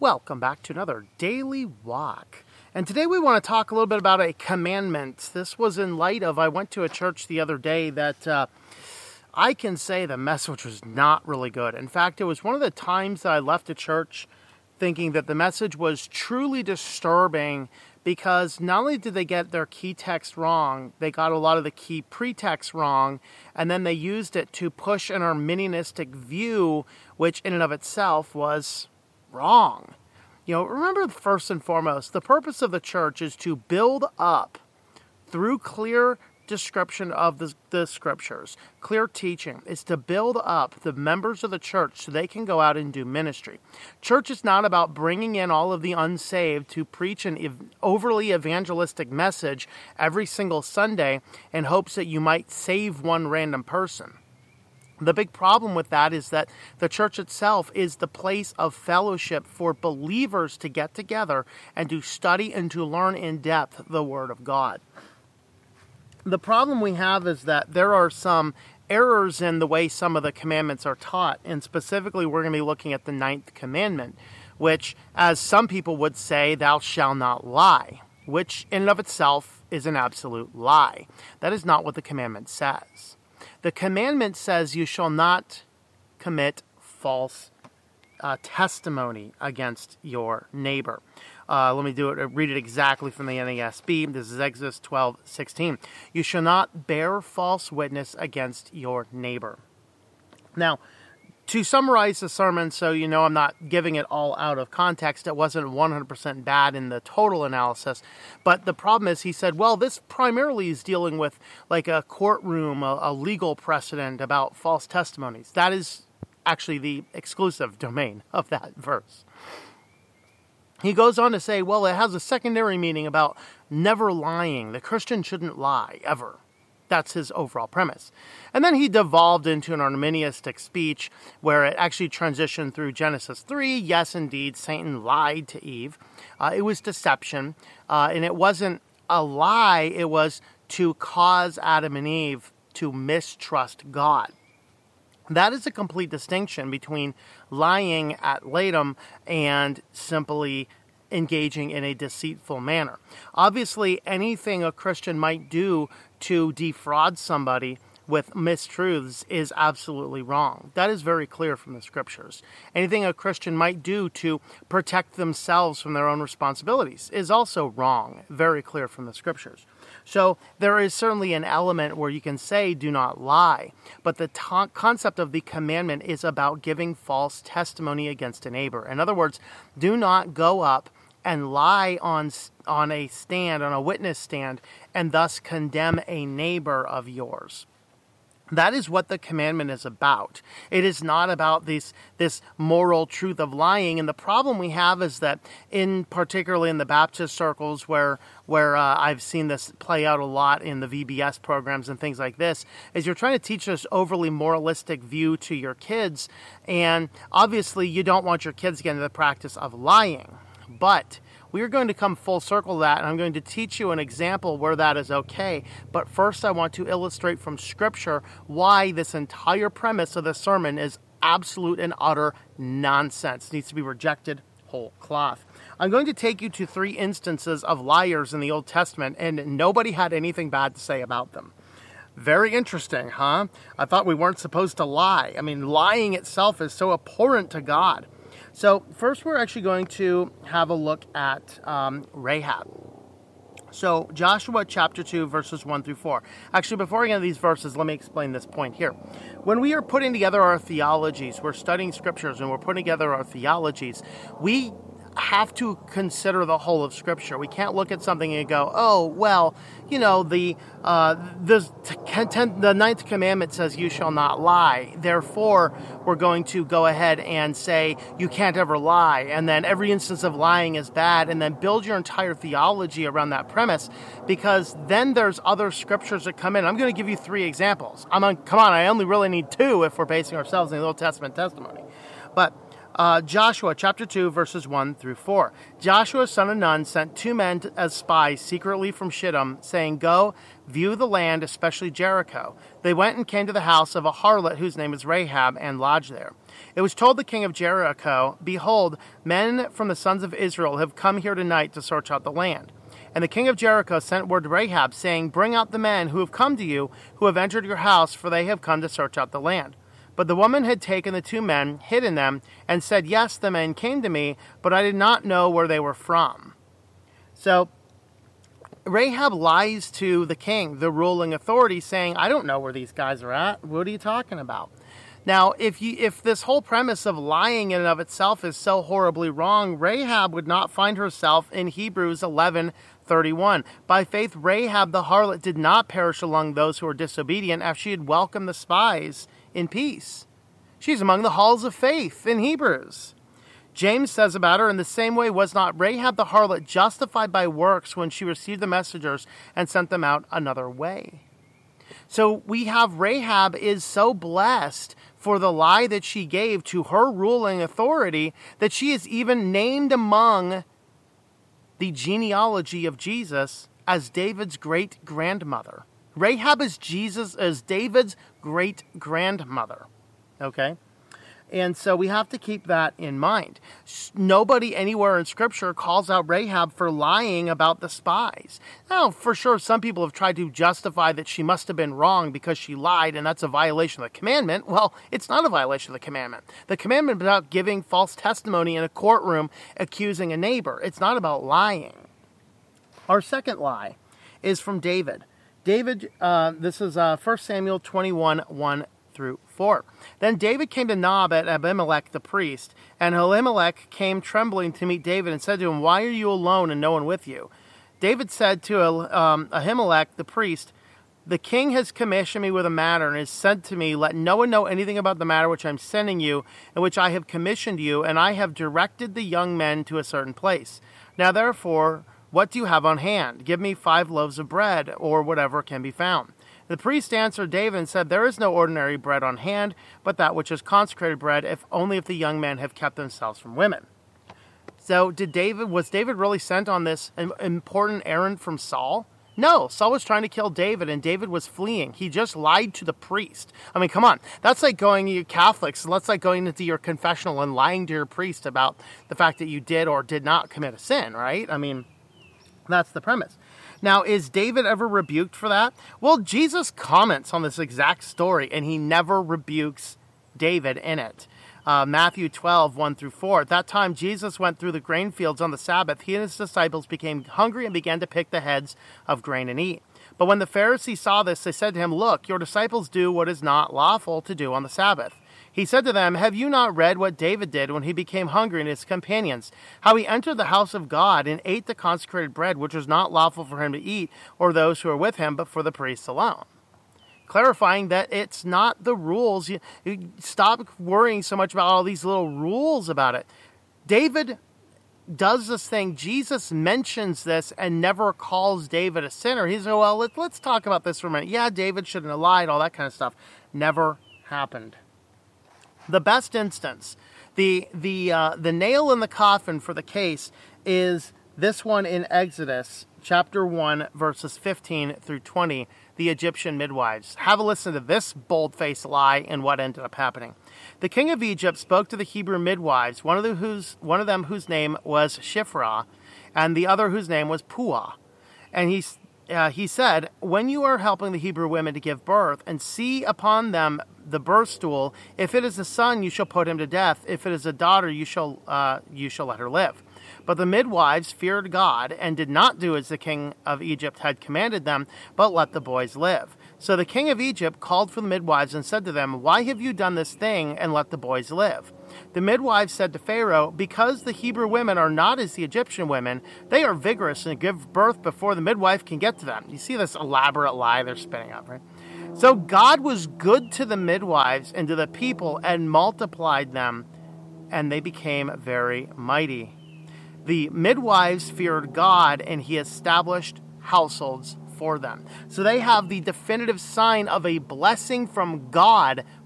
Welcome back to another Daily Walk. And today we want to talk a little bit about a commandment. This was in light of, I went to a church the other day that I can say the message was not really good. In fact, it was one of the times that I left a church thinking that the message was truly disturbing because not only did they get their key text wrong, they got a lot of the key pretext wrong, and then they used it to push an Arminianistic view, which in and of itself was wrong. You know, remember first and foremost, the purpose of the church is to build up through clear description of the scriptures, clear teaching, is to build up the members of the church so they can go out and do ministry. Church is not about bringing in all of the unsaved to preach an overly evangelistic message every single Sunday in hopes that you might save one random person. The big problem with that is that the church itself is the place of fellowship for believers to get together and to study and to learn in depth the Word of God. The problem we have is that there are some errors in the way some of the commandments are taught, and specifically we're going to be looking at the 9th commandment, which, as some people would say, thou shalt not lie, which in and of itself is an absolute lie. That is not what the commandment says. The commandment says you shall not commit false testimony against your neighbor. Let me read it exactly from the NASB. This is Exodus 12:16. You shall not bear false witness against your neighbor. Now, to summarize the sermon, so you know I'm not giving it all out of context, it wasn't 100% bad in the total analysis, but the problem is he said, well, this primarily is dealing with like a courtroom, a legal precedent about false testimonies. That is actually the exclusive domain of that verse. He goes on to say, well, it has a secondary meaning about never lying. The Christian shouldn't lie, ever. That's his overall premise. And then he devolved into an Arminianistic speech where it actually transitioned through Genesis 3. Yes, indeed, Satan lied to Eve. It was deception. And it wasn't a lie. It was to cause Adam and Eve to mistrust God. That is a complete distinction between lying ad litem and simply engaging in a deceitful manner. Obviously, anything a Christian might do to defraud somebody with mistruths is absolutely wrong. That is very clear from the scriptures. Anything a Christian might do to protect themselves from their own responsibilities is also wrong. Very clear from the scriptures. So there is certainly an element where you can say, do not lie. But the concept of the commandment is about giving false testimony against a neighbor. In other words, do not go up and lie on a stand, on a witness stand, and thus condemn a neighbor of yours. That is what the commandment is about. It is not about this moral truth of lying. And the problem we have is that, particularly in the Baptist circles, where I've seen this play out a lot in the VBS programs and things like this, is you're trying to teach this overly moralistic view to your kids. And obviously, you don't want your kids to get into the practice of lying. But we are going to come full circle to that, and I'm going to teach you an example where that is okay. But first, I want to illustrate from Scripture why this entire premise of the sermon is absolute and utter nonsense. It needs to be rejected whole cloth. I'm going to take you to 3 instances of liars in the Old Testament, and nobody had anything bad to say about them. Very interesting, huh? I thought we weren't supposed to lie. I mean, lying itself is so abhorrent to God. So first we're actually going to have a look at Rahab. So Joshua chapter 2, verses 1 through 4. Actually, before I get into these verses, let me explain this point here. When we are putting together our theologies, we're studying scriptures and we're putting together our theologies, we have to consider the whole of Scripture. We can't look at something and go, oh, well, you know, the 9th commandment says you shall not lie. Therefore, we're going to go ahead and say you can't ever lie. And then every instance of lying is bad. And then build your entire theology around that premise, because then there's other scriptures that come in. I'm going to give you 3 examples. I only really need 2 if we're basing ourselves on the Old Testament testimony. But Joshua chapter 2, verses 1 through 4. Joshua, son of Nun, sent 2 men as spies secretly from Shittim, saying, "Go, view the land, especially Jericho." They went and came to the house of a harlot whose name is Rahab, and lodged there. It was told the king of Jericho, "Behold, men from the sons of Israel have come here tonight to search out the land." And the king of Jericho sent word to Rahab, saying, "Bring out the men who have come to you, who have entered your house, for they have come to search out the land." But the woman had taken the 2 men, hidden them, and said, "Yes, the men came to me, but I did not know where they were from." So Rahab lies to the king, the ruling authority, saying, "I don't know where these guys are at. What are you talking about?" Now, if this whole premise of lying in and of itself is so horribly wrong, Rahab would not find herself in Hebrews 11:31. By faith, Rahab the harlot did not perish among those who were disobedient, after she had welcomed the spies in peace. She's among the halls of faith in Hebrews. James says about her, "In the same way was not Rahab the harlot justified by works when she received the messengers and sent them out another way?" So we have Rahab is so blessed for the lie that she gave to her ruling authority that she is even named among the genealogy of Jesus as David's great-grandmother. Rahab is David's great-grandmother. Okay? And so we have to keep that in mind. Nobody anywhere in Scripture calls out Rahab for lying about the spies. Now, for sure, some people have tried to justify that she must have been wrong because she lied, and that's a violation of the commandment. Well, it's not a violation of the commandment. The commandment is about giving false testimony in a courtroom accusing a neighbor. It's not about lying. Our second lie is from David. David, this is 1 Samuel 21, 1 through 4. Then David came to Nob at Abimelech the priest, and Abimelech came trembling to meet David and said to him, "Why are you alone and no one with you?" David said to Ahimelech the priest, "The king has commissioned me with a matter and has said to me, 'Let no one know anything about the matter which I am sending you and which I have commissioned you, and I have directed the young men to a certain place. Now therefore, what do you have on hand? Give me 5 loaves of bread, or whatever can be found." The priest answered David and said, "There is no ordinary bread on hand, but that which is consecrated bread, if the young men have kept themselves from women." So was David really sent on this important errand from Saul? No, Saul was trying to kill David, and David was fleeing. He just lied to the priest. I mean, come on. That's like going, you Catholics, that's like going into your confessional and lying to your priest about the fact that you did or did not commit a sin, right? I mean, that's the premise. Now, is David ever rebuked for that? Well, Jesus comments on this exact story, and he never rebukes David in it. Matthew 12, 1 through 4. At that time, Jesus went through the grain fields on the Sabbath. He and his disciples became hungry and began to pick the heads of grain and eat. But when the Pharisees saw this, they said to him, "Look, your disciples do what is not lawful to do on the Sabbath." He said to them, "Have you not read what David did when he became hungry and his companions, how he entered the house of God and ate the consecrated bread, which was not lawful for him to eat or those who were with him, but for the priests alone?" Clarifying that it's not the rules. You stop worrying so much about all these little rules about it. David does this thing. Jesus mentions this and never calls David a sinner. He said, "Well, let's talk about this for a minute. Yeah, David shouldn't have lied, all that kind of stuff." Never happened. The best instance, the nail in the coffin for the case is this one in Exodus chapter 1, verses 15 through 20, the Egyptian midwives. Have a listen to this bold-faced lie and what ended up happening. The king of Egypt spoke to the Hebrew midwives, one of them whose name was Shiphrah, and the other whose name was Puah. And he said, "When you are helping the Hebrew women to give birth, and see upon them the birth stool, if it is a son, you shall put him to death. If it is a daughter, you shall let her live." But the midwives feared God and did not do as the king of Egypt had commanded them, but let the boys live. So the king of Egypt called for the midwives and said to them, "Why have you done this thing and let the boys live?" The midwives said to Pharaoh, "Because the Hebrew women are not as the Egyptian women, they are vigorous and give birth before the midwife can get to them." You see this elaborate lie they're spinning up, right? So God was good to the midwives and to the people and multiplied them, and they became very mighty. The midwives feared God, and he established households for them. So they have the definitive sign of a blessing from God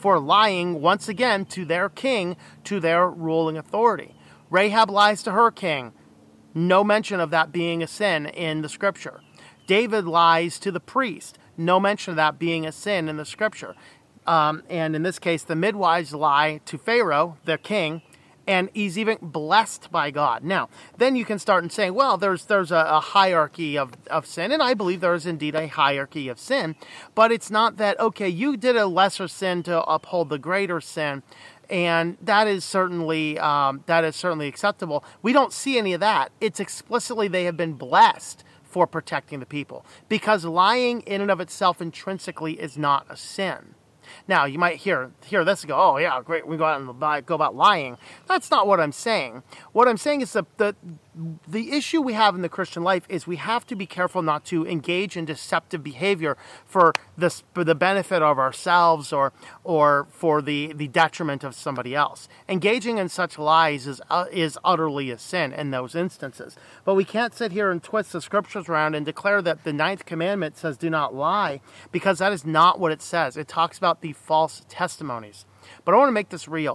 for lying once again to their king, to their ruling authority. Rahab lies to her king. No mention of that being a sin in the scripture. David lies to the priest. No mention of that being a sin in the scripture. And in this case, the midwives lie to Pharaoh, their king, and he's even blessed by God. Now, then you can start and say, well, there's a hierarchy of sin, and I believe there is indeed a hierarchy of sin, but it's not that, okay, you did a lesser sin to uphold the greater sin, and that is certainly acceptable. We don't see any of that. It's explicitly they have been blessed for protecting the people, because lying in and of itself intrinsically is not a sin. Now, you might hear this and go, oh, yeah, great, we go out and go about lying. That's not what I'm saying. What I'm saying is the issue we have in the Christian life is we have to be careful not to engage in deceptive behavior for the benefit of ourselves or for the detriment of somebody else. Engaging in such lies is utterly a sin in those instances. But we can't sit here and twist the scriptures around and declare that the 9th commandment says do not lie, because that is not what it says. It talks about the false testimonies. But I want to make this real.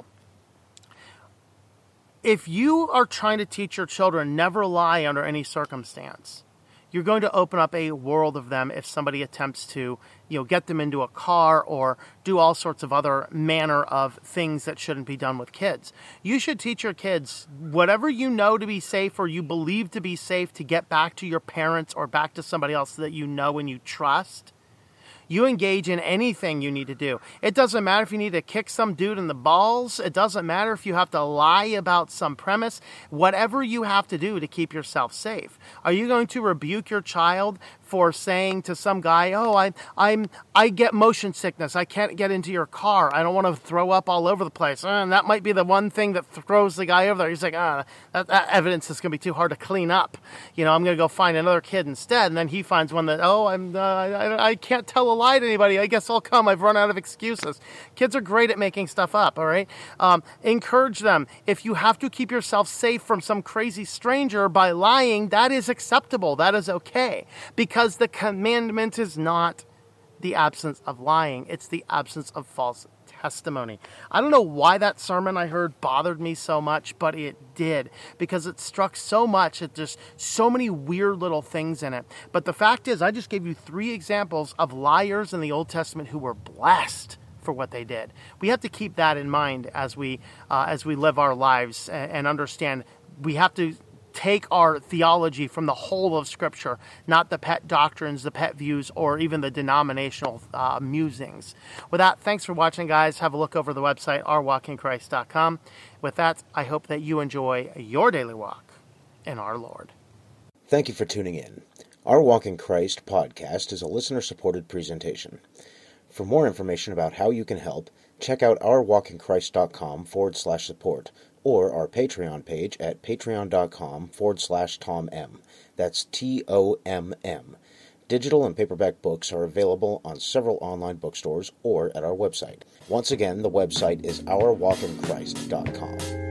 If you are trying to teach your children never lie under any circumstance, you're going to open up a world of them if somebody attempts to, get them into a car or do all sorts of other manner of things that shouldn't be done with kids. You should teach your kids whatever you know to be safe or you believe to be safe to get back to your parents or back to somebody else that you know and you trust. You engage in anything you need to do. It doesn't matter if you need to kick some dude in the balls. It doesn't matter if you have to lie about some premise. Whatever you have to do to keep yourself safe. Are you going to rebuke your child for saying to some guy, oh, I get motion sickness. I can't get into your car. I don't want to throw up all over the place. And that might be the one thing that throws the guy over there. He's like, that evidence is going to be too hard to clean up. I'm going to go find another kid instead. And then he finds one that, I can't tell a lie to anybody. I guess I'll come. I've run out of excuses. Kids are great at making stuff up, all right? Encourage them. If you have to keep yourself safe from some crazy stranger by lying, that is acceptable. That is okay. Because the commandment is not the absence of lying. It's the absence of false testimony. I don't know why that sermon I heard bothered me so much, but it did. Because it struck so much. It just so many weird little things in it. But the fact is, I just gave you 3 examples of liars in the Old Testament who were blessed for what they did. We have to keep that in mind as we live our lives and understand we have to take our theology from the whole of Scripture, not the pet doctrines, the pet views, or even the denominational musings. With that, thanks for watching, guys. Have a look over the website, ourwalkinchrist.com. With that, I hope that you enjoy your daily walk in our Lord. Thank you for tuning in. Our Walk in Christ podcast is a listener-supported presentation. For more information about how you can help, check out ourwalkinchrist.com/support or our Patreon page at patreon.com/TomM. That's TOMM. Digital and paperback books are available on several online bookstores or at our website. Once again, the website is ourwalkinchrist.com.